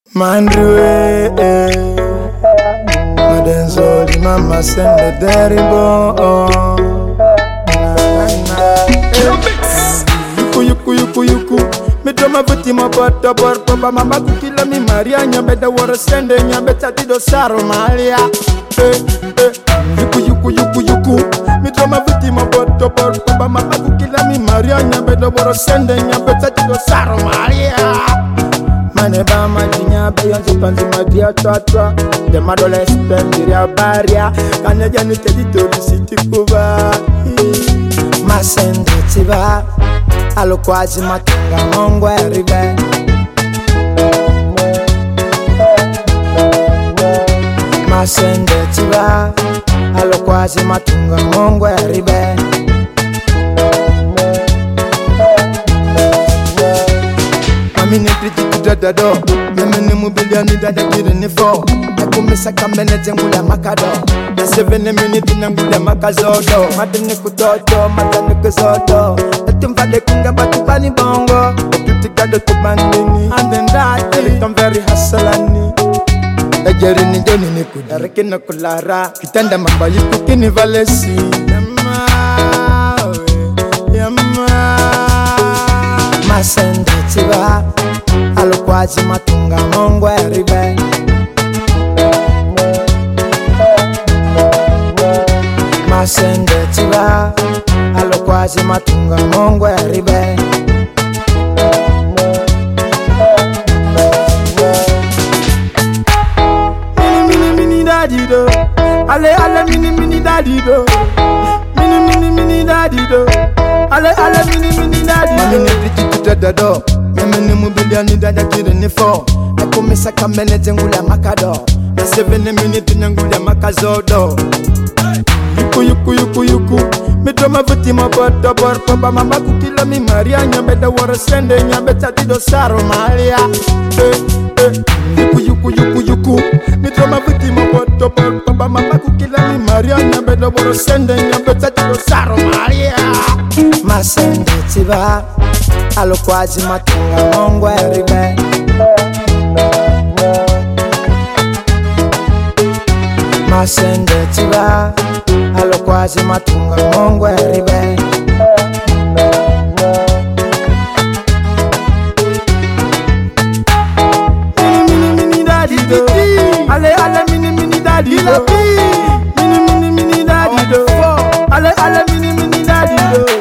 Mandre, Madenzoli, mama send the derribo. Yuku. Me drama vuti ma bota bor papa mama kukila mi Maria nyabeda wara sende nyabeta tido saro Maria. Yuku. Me drama vuti ma bota bor papa mama kukila mi Maria nyabeda wara sende nyabeta tido saro Maria. Mane ba majinya beyonce panzi madia twa de madoles pendiria baria kanyaja ni tedito city kuba masende tiba alo kwazi matunga mongwe ribe masende tiba alo kwazi matunga mongwe ribe Mini pretty dado, mene mubiliani dada kireni fo. Nakumisa kamene jengula makado. Na 7 minutes nangula makazodo. Madene kutoto, madene kuzodo. Natumvade kunga batu bani bongo. Pretty gado tubandini. And then that, I'm very hustlani. Najeri ni joni ni kudareke na kulara. Kitanda mamba yukukini valesi. Yama. Masende tiba alo kwazi matunga mongwe ribe Masende tiba alo kwazi matunga mongwe ribe Mini daddy do Ale mini daddy do Mini daddy do Ale mini daddy do Mini pretty dado Mene mubiliani dada kireni fo. Nakumisa kamene jengula makado. Na 7 minutes nangula makazodo. Yuku. Me drama vuti ma bota bor papa mama kukila mi Maria nyabeda wara sende nyabeta tido saro Maria. Yuku. Me drama vuti ma bota bor papa mama kukila mi Maria nyabeda wara sende nyabeta tido saro Maria. Masende tiba alo kwazi matunga mongwe ribe Masende tiba alo kwazi matunga mongwe ribe Mini daddy do Ale mini daddy do Mini daddy do Ale mini daddy do